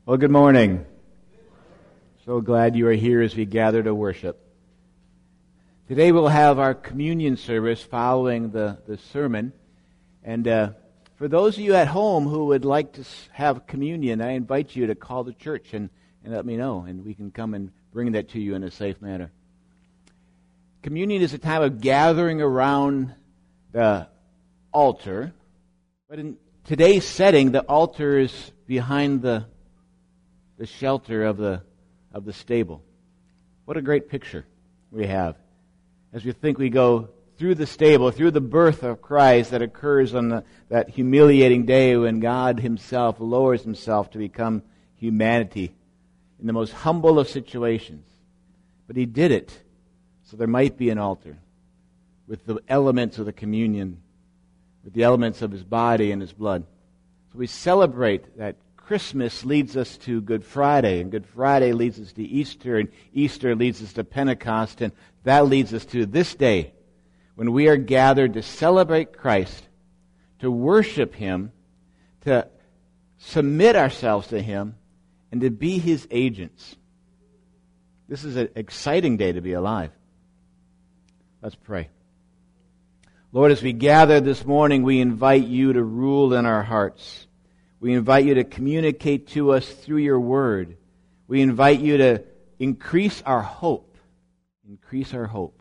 Well, good morning. So glad you are here as we gather to worship. Today we'll have our communion service following the sermon. And for those of you at home who would like to have communion, I invite you to call the church and let me know, and we can come and bring that to you in a safe manner. Communion is a time of gathering around the altar, but in today's setting, the altar is behind the shelter of the stable. What a great picture we have as we go through the stable, through the birth of Christ that occurs on that humiliating day when God Himself lowers Himself to become humanity in the most humble of situations. But He did it so there might be an altar with the elements of the communion, with the elements of His body and His blood. So we celebrate that. Christmas leads us to Good Friday, and Good Friday leads us to Easter, and Easter leads us to Pentecost, and that leads us to this day when we are gathered to celebrate Christ, to worship Him, to submit ourselves to Him, and to be His agents. This is an exciting day to be alive. Let's pray. Lord, as we gather this morning, we invite You to rule in our hearts. We invite You to communicate to us through Your Word. We invite You to increase our hope. Increase our hope.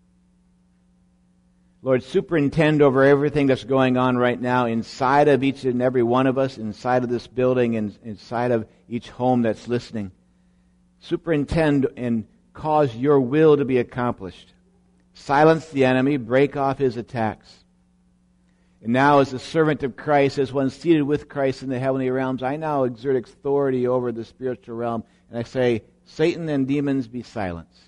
Lord, superintend over everything that's going on right now inside of each and every one of us, inside of this building, and inside of each home that's listening. Superintend and cause Your will to be accomplished. Silence the enemy, break off his attacks. And now, as a servant of Christ, as one seated with Christ in the heavenly realms, I now exert authority over the spiritual realm. And I say, Satan and demons, be silenced.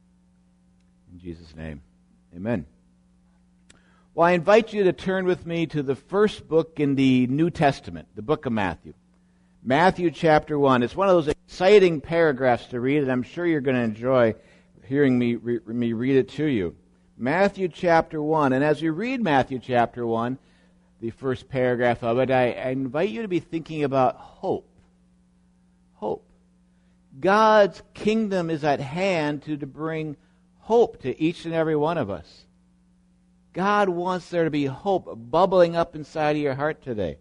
In Jesus' name, amen. Well, I invite you to turn with me to the first book in the New Testament, the book of Matthew. Matthew chapter 1. It's one of those exciting paragraphs to read, and I'm sure you're going to enjoy hearing me read it to you. Matthew chapter 1. And as we read Matthew chapter 1, the first paragraph of it, I invite you to be thinking about hope. Hope. God's kingdom is at hand to bring hope to each and every one of us. God wants there to be hope bubbling up inside of your heart today.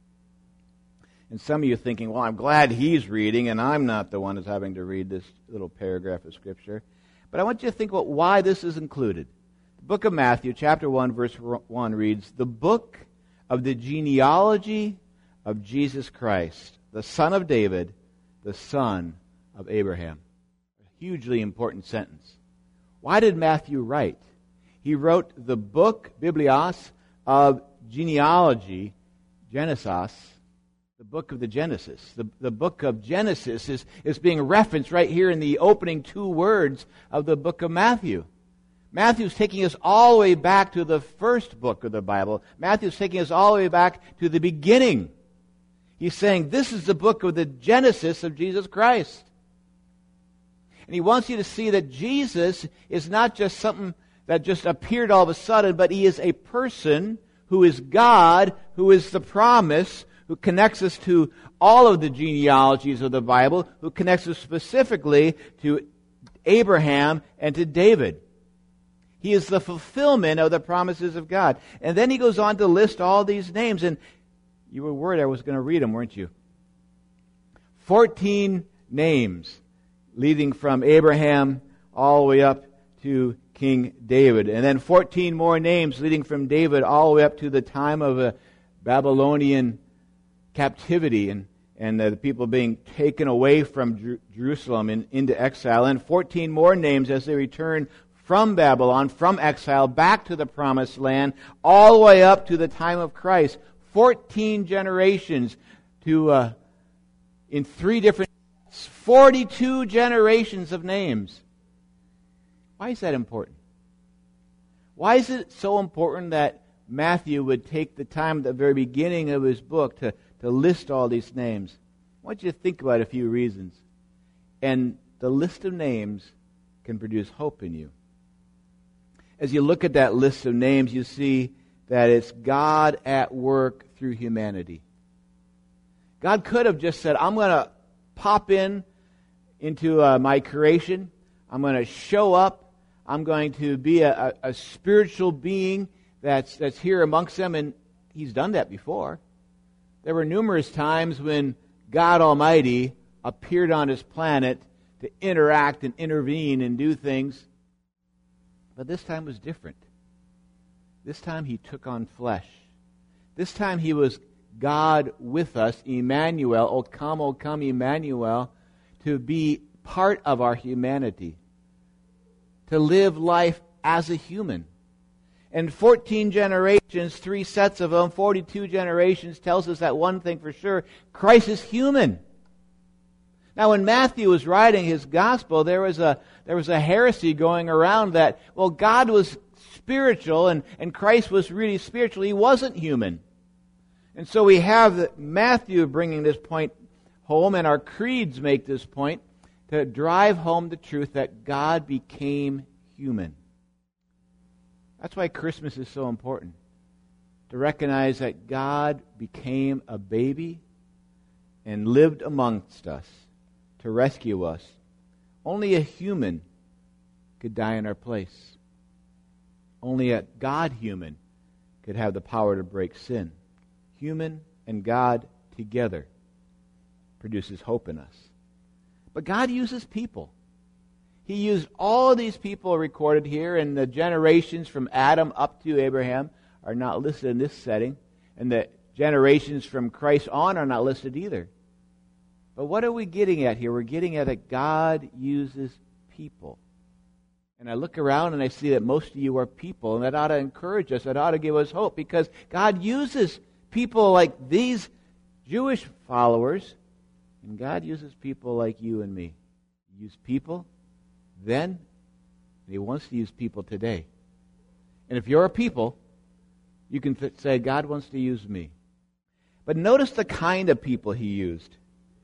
And some of you are thinking, well, I'm glad he's reading and I'm not the one who's having to read this little paragraph of Scripture. But I want you to think about why this is included. The book of Matthew, chapter 1, verse 1 reads, "The book of the genealogy of Jesus Christ, the son of David, the son of Abraham." A hugely important sentence. Why did Matthew write? He wrote the book, Biblios, of genealogy, Genesis, the book of the Genesis. The book of Genesis is being referenced right here in the opening two words of the book of Matthew. Matthew's taking us all the way back to the first book of the Bible. Matthew's taking us all the way back to the beginning. He's saying this is the book of the Genesis of Jesus Christ. And he wants you to see that Jesus is not just something that just appeared all of a sudden, but He is a person who is God, who is the promise, who connects us to all of the genealogies of the Bible, who connects us specifically to Abraham and to David. He is the fulfillment of the promises of God. And then he goes on to list all these names. And you were worried I was going to read them, weren't you? 14 names leading from Abraham all the way up to King David. And then 14 more names leading from David all the way up to the time of a Babylonian captivity and the people being taken away from Jerusalem and into exile. And 14 more names as they return from Babylon, from exile, back to the promised land, all the way up to the time of Christ. 14 generations to, in three different, 42 generations of names. Why is that important? Why is it so important that Matthew would take the time at the very beginning of his book to list all these names? I want you to think about a few reasons. And the list of names can produce hope in you. As you look at that list of names, you see that it's God at work through humanity. God could have just said, I'm going to pop into my creation. I'm going to show up. I'm going to be a spiritual being that's here amongst them. And He's done that before. There were numerous times when God Almighty appeared on His planet to interact and intervene and do things. But this time was different. This time He took on flesh. This time He was God with us, Emmanuel, O come, Emmanuel, to be part of our humanity, to live life as a human. And 14 generations, 3 sets of them, 42 generations tells us that one thing for sure, Christ is human. Now when Matthew was writing his gospel, there was a heresy going around that, well, God was spiritual and Christ was really spiritual. He wasn't human. And so we have Matthew bringing this point home, and our creeds make this point to drive home the truth that God became human. That's why Christmas is so important. To recognize that God became a baby and lived amongst us to rescue us. Only a human could die in our place. Only a God-human could have the power to break sin. Human and God together produces hope in us. But God uses people. He used all of these people recorded here, and the generations from Adam up to Abraham are not listed in this setting, and the generations from Christ on are not listed either. But what are we getting at here? We're getting at that God uses people. And I look around and I see that most of you are people, and that ought to encourage us, that ought to give us hope, because God uses people like these Jewish followers, and God uses people like you and me. He used people then, and He wants to use people today. And if you're a people, you can say, God wants to use me. But notice the kind of people He used.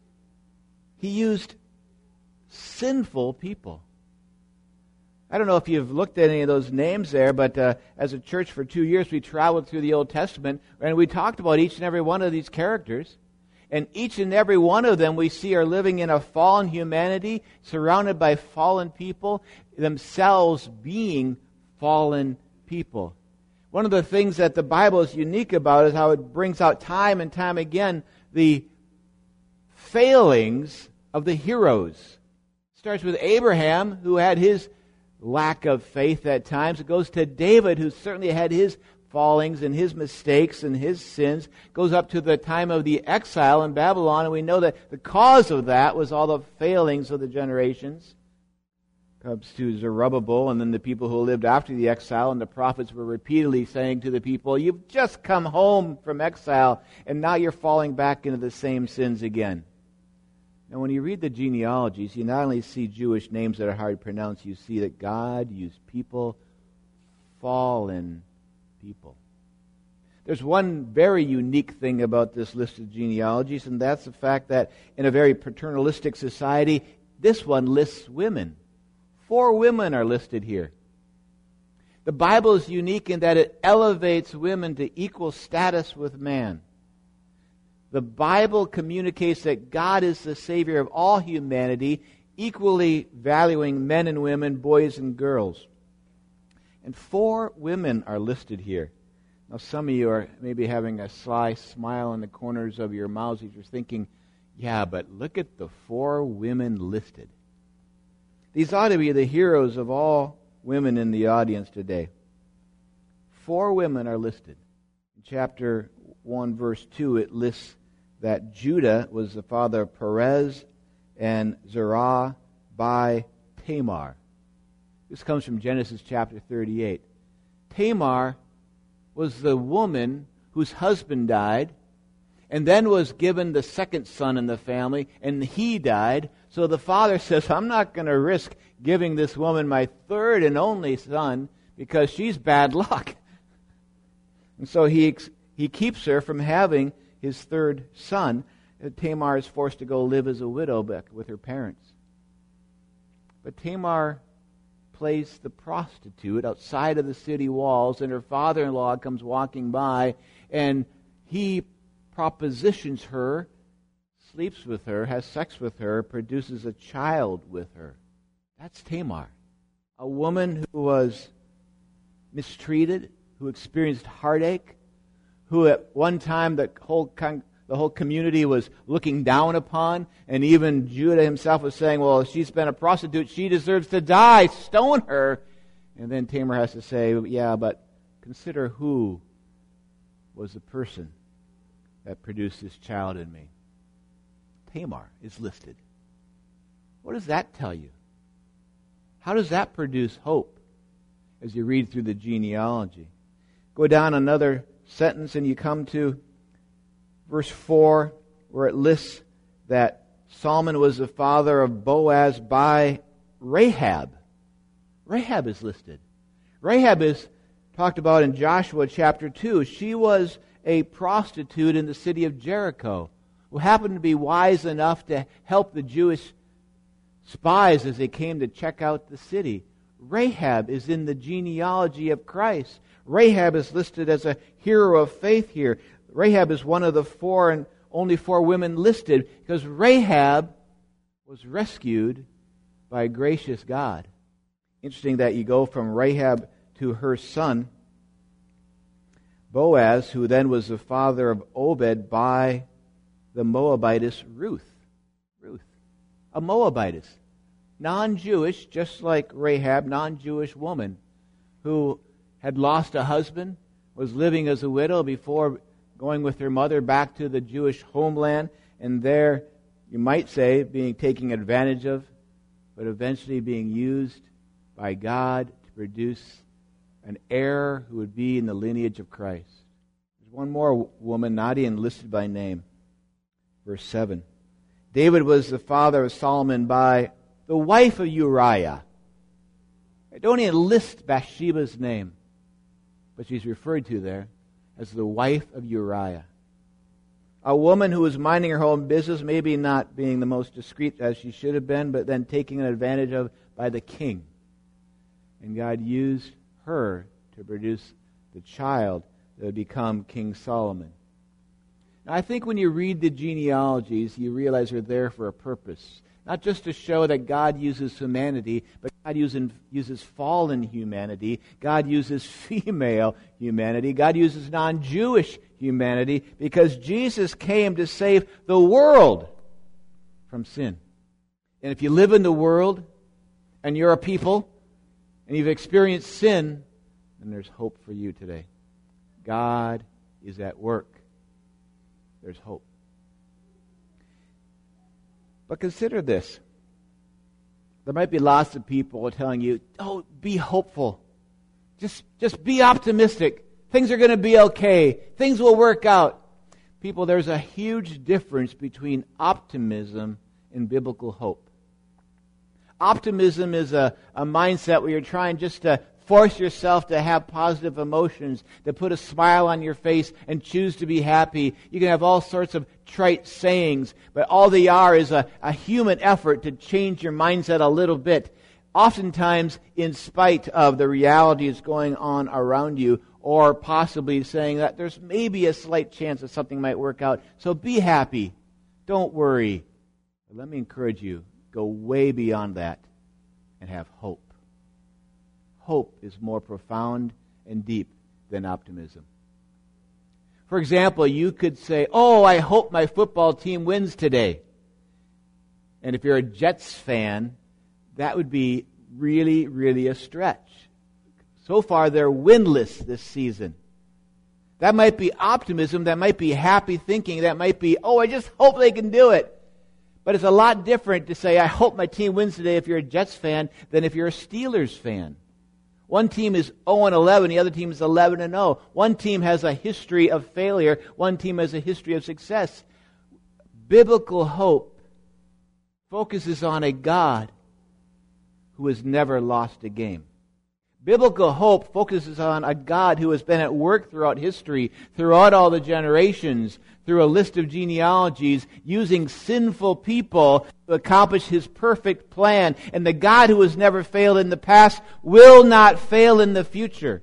He used sinful people. I don't know if you've looked at any of those names there, but as a church for 2 years, we traveled through the Old Testament, and we talked about each and every one of these characters. And each and every one of them we see are living in a fallen humanity, surrounded by fallen people, themselves being fallen people. One of the things that the Bible is unique about is how it brings out time and time again the failings of the heroes. It starts with Abraham, who had his lack of faith at times. It goes to David, who certainly had his fallings and his mistakes and his sins. Goes up to the time of the exile in Babylon, and we know that the cause of that was all the failings of the generations. Comes to Zerubbabel, and then the people who lived after the exile, and the prophets were repeatedly saying to the people, you've just come home from exile, and now you're falling back into the same sins again. Now, when you read the genealogies, you not only see Jewish names that are hard to pronounce, you see that God used people, fallen people. There's one very unique thing about this list of genealogies, and that's the fact that in a very paternalistic society, this one lists women. 4 women are listed here. The Bible is unique in that it elevates women to equal status with man. The Bible communicates that God is the Savior of all humanity, equally valuing men and women, boys and girls. And 4 women are listed here. Now some of you are maybe having a sly smile in the corners of your mouths as you're thinking, yeah, but look at the 4 women listed. These ought to be the heroes of all women in the audience today. 4 women are listed. In chapter 1, verse 2, it lists that Judah was the father of Perez and Zerah by Tamar. This comes from Genesis chapter 38. Tamar was the woman whose husband died, and then was given the second son in the family, and he died. So the father says, I'm not going to risk giving this woman my third and only son because she's bad luck. And so he keeps her from having his third son. Tamar is forced to go live as a widow back with her parents. But Tamar plays the prostitute outside of the city walls, and her father-in-law comes walking by, and he propositions her sleeps with her, has sex with her, produces a child with her. That's Tamar. A woman who was mistreated, who experienced heartache, who at one time the whole community was looking down upon, and even Judah himself was saying, well, if she's been a prostitute, she deserves to die, stone her. And then Tamar has to say, yeah, but consider who was the person that produced this child in me. Tamar is listed. What does that tell you? How does that produce hope as you read through the genealogy? Go down another sentence and you come to verse 4, where it lists that Solomon was the father of Boaz by Rahab. Rahab is listed. Rahab is talked about in Joshua chapter 2. She was a prostitute in the city of Jericho who happened to be wise enough to help the Jewish spies as they came to check out the city. Rahab is in the genealogy of Christ. Rahab is listed as a hero of faith here. Rahab is one of the four and only four women listed because Rahab was rescued by a gracious God. Interesting that you go from Rahab to her son, Boaz, who then was the father of Obed by the Moabitess Ruth. Ruth, a Moabitess, non-Jewish, just like Rahab, non-Jewish woman who had lost a husband, was living as a widow before going with her mother back to the Jewish homeland, and there, you might say, being taken advantage of, but eventually being used by God to produce an heir who would be in the lineage of Christ. There's one more woman, not even listed by name. Verse 7. David was the father of Solomon by the wife of Uriah. I don't even list Bathsheba's name, but she's referred to there as the wife of Uriah. A woman who was minding her own business, maybe not being the most discreet as she should have been, but then taken advantage of by the king. And God used her to produce the child that would become King Solomon. Now, I think when you read the genealogies, you realize they're there for a purpose. Not just to show that God uses humanity, but God uses fallen humanity. God uses female humanity. God uses non-Jewish humanity because Jesus came to save the world from sin. And if you live in the world and you're a people and you've experienced sin, then there's hope for you today. God is at work. There's hope. But consider this. There might be lots of people telling you, oh, be hopeful. Just be optimistic. Things are going to be okay. Things will work out. People, there's a huge difference between optimism and biblical hope. Optimism is a mindset where you're trying just to force yourself to have positive emotions, to put a smile on your face and choose to be happy. You can have all sorts of trite sayings, but all they are is a human effort to change your mindset a little bit, oftentimes in spite of the reality that's going on around you, or possibly saying that there's maybe a slight chance that something might work out. So be happy. Don't worry. But let me encourage you, go way beyond that and have hope. Hope is more profound and deep than optimism. For example, you could say, oh, I hope my football team wins today. And if you're a Jets fan, that would be really, really a stretch. So far, they're winless this season. That might be optimism, that might be happy thinking, that might be, oh, I just hope they can do it. But it's a lot different to say, I hope my team wins today if you're a Jets fan than if you're a Steelers fan. One team is 0-11, the other team is 11-0. One team has a history of failure, one team has a history of success. Biblical hope focuses on a God who has never lost a game. Biblical hope focuses on a God who has been at work throughout history, throughout all the generations, through a list of genealogies, using sinful people to accomplish His perfect plan. And the God who has never failed in the past will not fail in the future.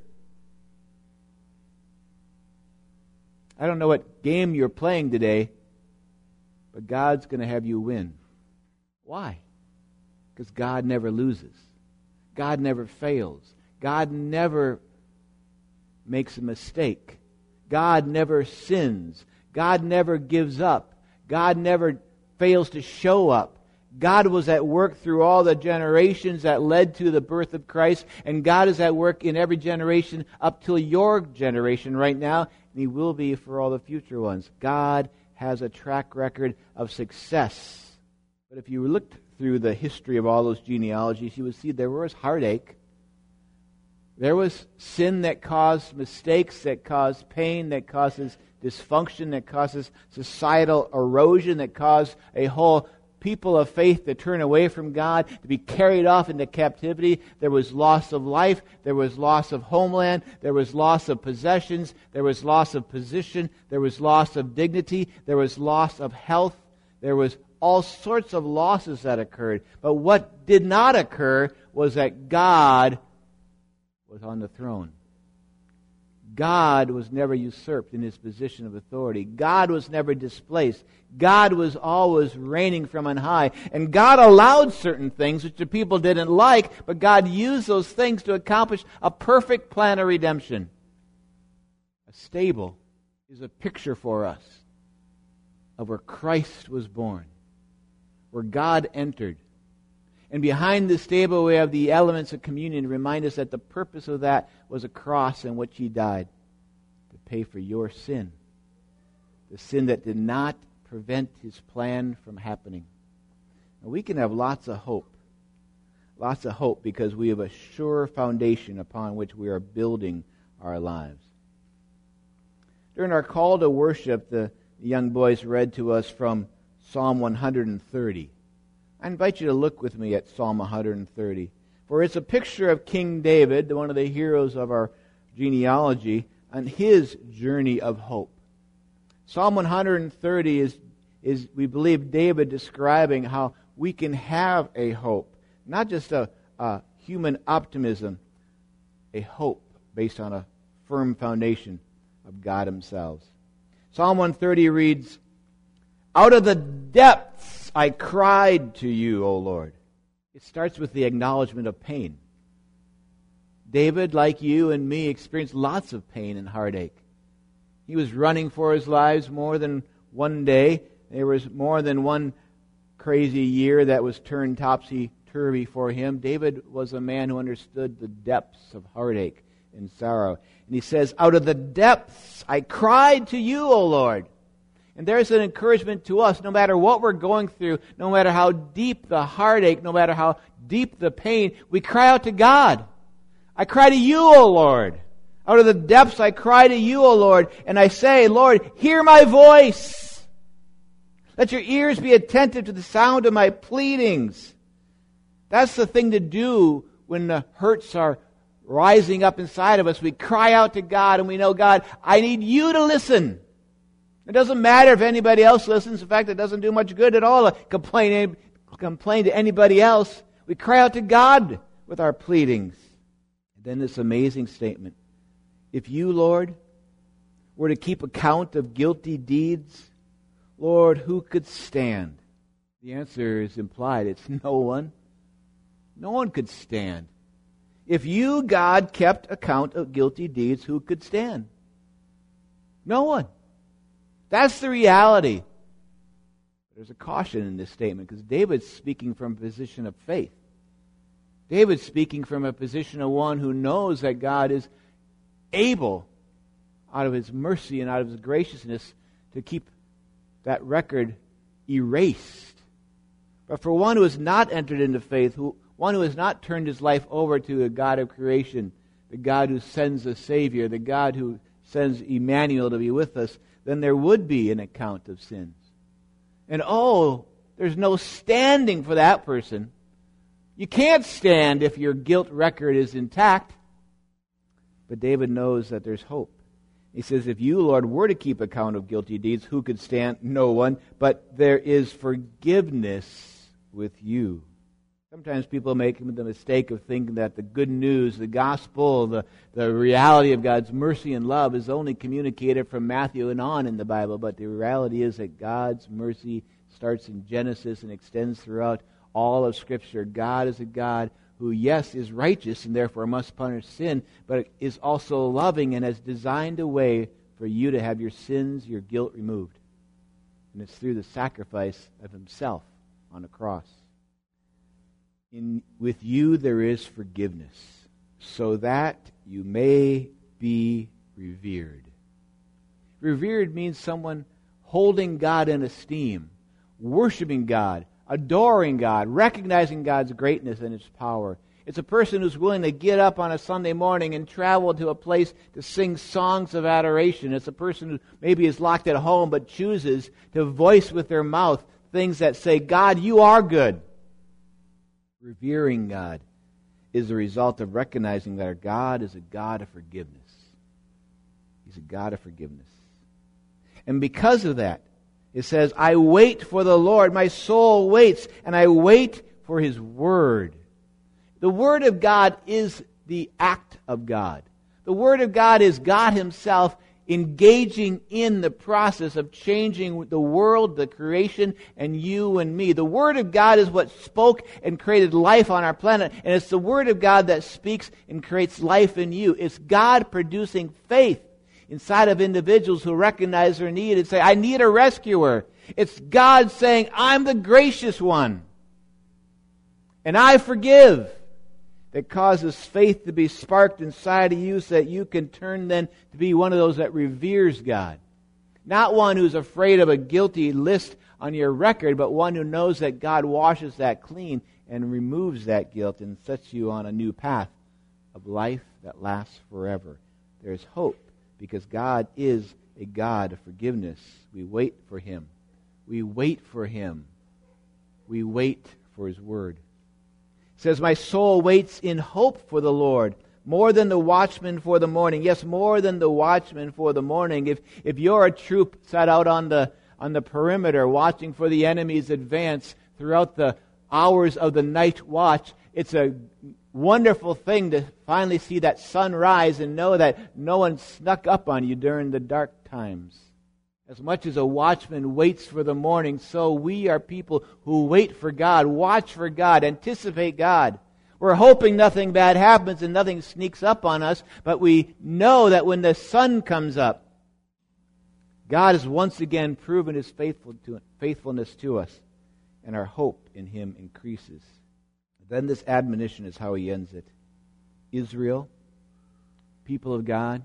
I don't know what game you're playing today, but God's going to have you win. Why? Because God never loses. God never fails. God never makes a mistake. God never sins. God never gives up. God never fails to show up. God was at work through all the generations that led to the birth of Christ, and God is at work in every generation up till your generation right now, and He will be for all the future ones. God has a track record of success. But if you looked through the history of all those genealogies, you would see there was heartache. There was sin that caused mistakes, that caused pain, that causes dysfunction, that causes societal erosion, that caused a whole people of faith to turn away from God, to be carried off into captivity. There was loss of life. There was loss of homeland. There was loss of possessions. There was loss of position. There was loss of dignity. There was loss of health. There was all sorts of losses that occurred. But what did not occur was that God was on the throne. God was never usurped in His position of authority. God was never displaced. God was always reigning from on high. And God allowed certain things which the people didn't like, but God used those things to accomplish a perfect plan of redemption. A stable is a picture for us of where Christ was born, where God entered. And behind the stable we have the elements of communion to remind us that the purpose of that was a cross in which He died to pay for your sin. The sin that did not prevent His plan from happening. And we can have lots of hope. Lots of hope because we have a sure foundation upon which we are building our lives. During our call to worship, the young boys read to us from Psalm 130. I invite you to look with me at Psalm 130. For it's a picture of King David, one of the heroes of our genealogy, on his journey of hope. Psalm 130 is we believe, David describing how we can have a hope. Not just a human optimism, a hope based on a firm foundation of God Himself. Psalm 130 reads, "Out of the depths I cried to you, O Lord." It starts with the acknowledgement of pain. David, like you and me, experienced lots of pain and heartache. He was running for his lives more than one day. There was more than one crazy year that was turned topsy-turvy for him. David was a man who understood the depths of heartache and sorrow. And he says, "Out of the depths I cried to you, O Lord." And there's an encouragement to us, no matter what we're going through, no matter how deep the heartache, no matter how deep the pain, we cry out to God. I cry to you, O Lord. Out of the depths I cry to you, O Lord. And I say, Lord, hear my voice. Let your ears be attentive to the sound of my pleadings. That's the thing to do when the hurts are rising up inside of us. We cry out to God and we know, God, I need you to listen. It doesn't matter if anybody else listens. In fact, it doesn't do much good at all to complain to anybody else. We cry out to God with our pleadings. And then this amazing statement. If you, Lord, were to keep account of guilty deeds, Lord, who could stand? The answer is implied. It's no one. No one could stand. If you, God, kept account of guilty deeds, who could stand? No one. That's the reality. There's a caution in this statement because David's speaking from a position of faith. David's speaking from a position of one who knows that God is able, out of His mercy and out of His graciousness, to keep that record erased. But for one who has not entered into faith, one who has not turned his life over to a God of creation, the God who sends a Savior, the God who sends Emmanuel to be with us, then there would be an account of sins. And there's no standing for that person. You can't stand if your guilt record is intact. But David knows that there's hope. He says, if you, Lord, were to keep account of guilty deeds, who could stand? No one. But there is forgiveness with you. Sometimes people make the mistake of thinking that the good news, the gospel, the reality of God's mercy and love is only communicated from Matthew and on in the Bible. But the reality is that God's mercy starts in Genesis and extends throughout all of Scripture. God is a God who, yes, is righteous and therefore must punish sin, but is also loving and has designed a way for you to have your sins, your guilt removed. And it's through the sacrifice of himself on the cross. With you there is forgiveness, so that you may be revered. Revered means someone holding God in esteem, worshiping God, adoring God, recognizing God's greatness and His power. It's a person who's willing to get up on a Sunday morning and travel to a place to sing songs of adoration. It's a person who maybe is locked at home but chooses to voice with their mouth things that say, God, you are good. Revering God is the result of recognizing that our God is a God of forgiveness. He's a God of forgiveness. And because of that, it says, I wait for the Lord. My soul waits, and I wait for His Word. The Word of God is the act of God. The Word of God is God Himself engaging in the process of changing the world, the creation, and you and me. The Word of God is what spoke and created life on our planet, and it's the Word of God that speaks and creates life in you. It's God producing faith inside of individuals who recognize their need and say, I need a rescuer. It's God saying, I'm the gracious one, and I forgive. That causes faith to be sparked inside of you so that you can turn then to be one of those that reveres God. Not one who's afraid of a guilty list on your record, but one who knows that God washes that clean and removes that guilt and sets you on a new path of life that lasts forever. There's hope because God is a God of forgiveness. We wait for Him. We wait for Him. We wait for His Word. It says, my soul waits in hope for the Lord, more than the watchman for the morning. Yes, more than the watchman for the morning. If you're a troop set out on the perimeter watching for the enemy's advance throughout the hours of the night watch, it's a wonderful thing to finally see that sun rise and know that no one snuck up on you during the dark times. As much as a watchman waits for the morning, so we are people who wait for God, watch for God, anticipate God. We're hoping nothing bad happens and nothing sneaks up on us, but we know that when the sun comes up, God has once again proven His faithfulness to us, and our hope in Him increases. Then this admonition is how He ends it. Israel, people of God,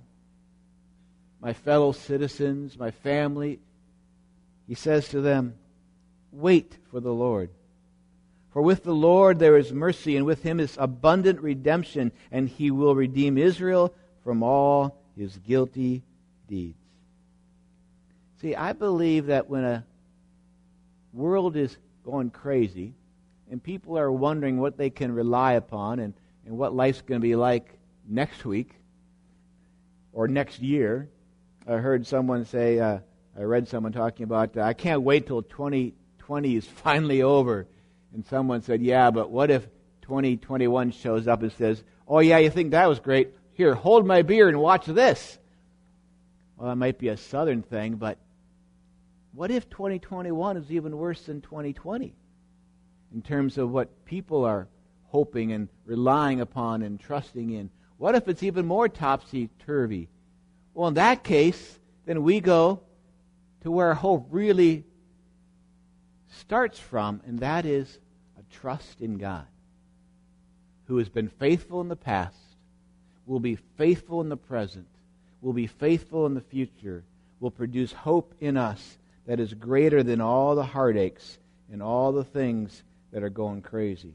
my fellow citizens, my family, He says to them, wait for the Lord. For with the Lord there is mercy, and with Him is abundant redemption, and He will redeem Israel from all his guilty deeds. See, I believe that when a world is going crazy, and people are wondering what they can rely upon and what life's going to be like next week or next year, I heard someone say, I read someone talking about, I can't wait till 2020 is finally over. And someone said, yeah, but what if 2021 shows up and says, oh yeah, you think that was great? Here, hold my beer and watch this. Well, that might be a southern thing, but what if 2021 is even worse than 2020? In terms of what people are hoping and relying upon and trusting in. What if it's even more topsy-turvy? Well, in that case, then we go to where hope really starts from, and that is a trust in God, who has been faithful in the past, will be faithful in the present, will be faithful in the future, will produce hope in us that is greater than all the heartaches and all the things that are going crazy.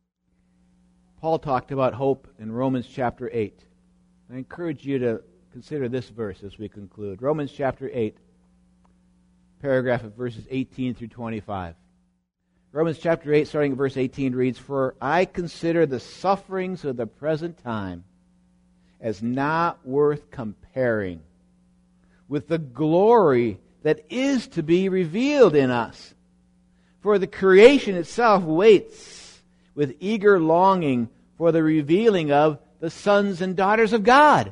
Paul talked about hope in Romans chapter 8. I encourage you to consider this verse as we conclude. Romans chapter 8, paragraph of verses 18 through 25. Romans chapter 8, starting at verse 18, reads, for I consider the sufferings of the present time as not worth comparing with the glory that is to be revealed in us. For the creation itself waits with eager longing for the revealing of the sons and daughters of God.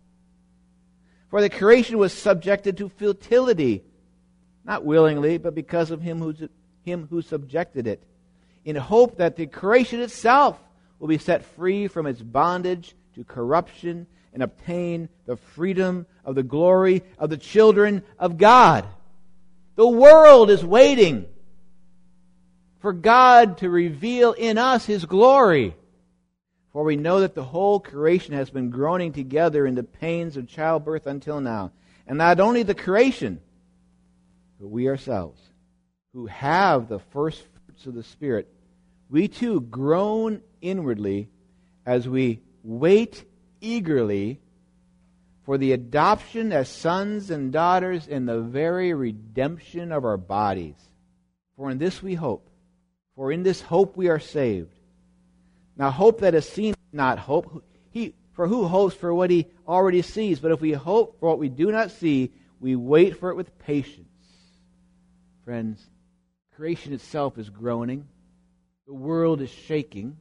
For the creation was subjected to futility, not willingly, but because of him him who subjected it, in hope that the creation itself will be set free from its bondage to corruption and obtain the freedom of the glory of the children of God. The world is waiting for God to reveal in us his glory. For we know that the whole creation has been groaning together in the pains of childbirth until now. And not only the creation, but we ourselves, who have the first fruits of the Spirit, we too groan inwardly as we wait eagerly for the adoption as sons and daughters and the very redemption of our bodies. For in this we hope. For in this hope we are saved. Now hope that is seen, not hope. For who hopes for what he already sees? But if we hope for what we do not see, we wait for it with patience. Friends, creation itself is groaning. The world is shaking.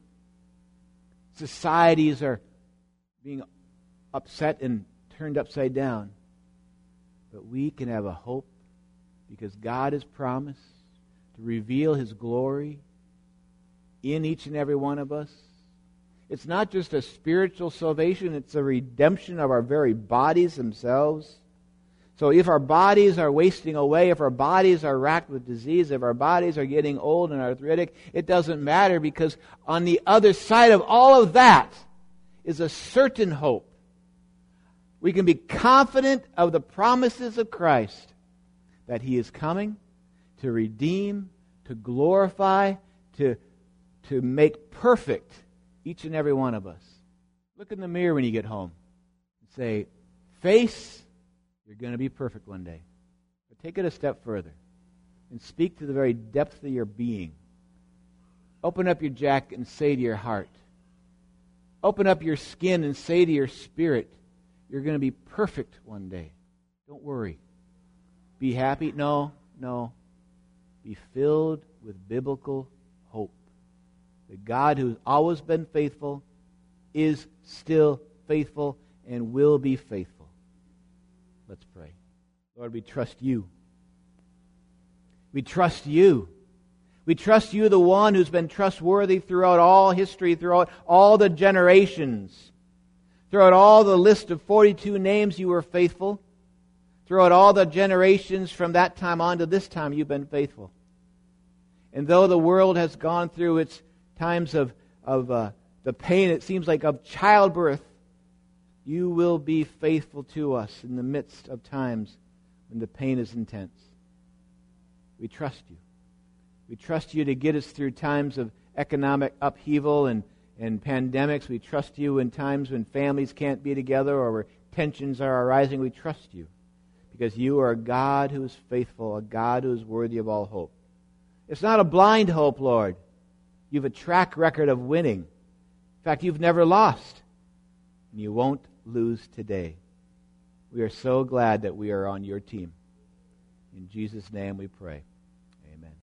Societies are being upset and turned upside down. But we can have a hope because God has promised to reveal his glory in each and every one of us. It's not just a spiritual salvation, it's a redemption of our very bodies themselves. So if our bodies are wasting away, if our bodies are racked with disease, if our bodies are getting old and arthritic, it doesn't matter, because on the other side of all of that is a certain hope. We can be confident of the promises of Christ, that he is coming to redeem, to glorify, to make perfect each and every one of us. Look in the mirror when you get home and say, face, you're going to be perfect one day. But take it a step further and speak to the very depth of your being. Open up your jacket and say to your heart. Open up your skin and say to your spirit, you're going to be perfect one day. Don't worry. Be happy? No. Be filled with biblical hope. The God who's always been faithful is still faithful and will be faithful. Let's pray. Lord, we trust you. We trust you. We trust you, the one who's been trustworthy throughout all history, throughout all the generations. Throughout all the list of 42 names, you were faithful. Throughout all the generations from that time on to this time, you've been faithful. And though the world has gone through its times of the pain, it seems like, of childbirth, you will be faithful to us in the midst of times when the pain is intense. We trust you. We trust you to get us through times of economic upheaval and pandemics. We trust you in times when families can't be together or where tensions are arising. We trust you because you are a God who is faithful, a God who is worthy of all hope. It's not a blind hope, Lord. You have a track record of winning. In fact, you've never lost. And you won't lose today. We are so glad that we are on your team. In Jesus' name we pray.